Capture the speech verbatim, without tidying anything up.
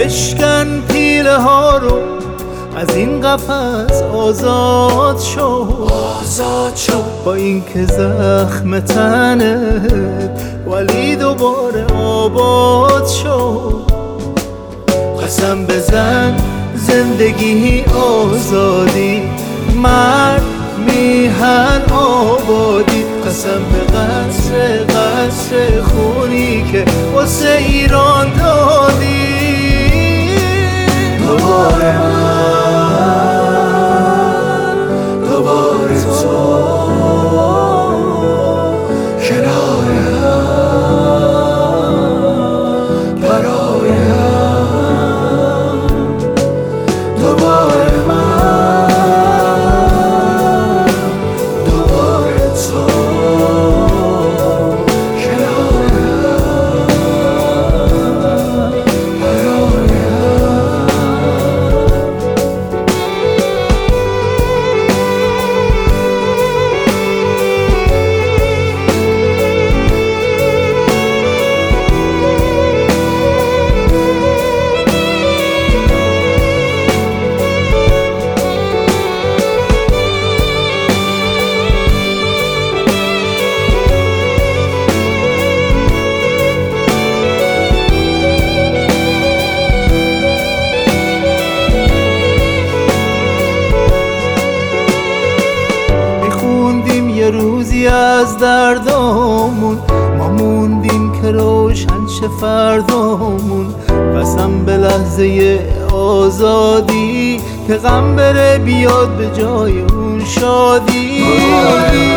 بشکن پیله ها رو، از این قفس آزاد شو، آزاد شو. با این که زخم تنت ولی دوباره آباد شو. قسم بزن زندگی آزادی، مرد میهن آبادی. قسم به قصر قصر خونی که واسه ایران دادی. دوباره من، دوباره تو کنار هم برای هم. دوباره من، دوباره تو کنار هم برای هم. یه روزی از دردامون، ما موندیم که روشن شه فردامون. قسم به لحظه آزادی که غم بره بیاد به جای اون شادی.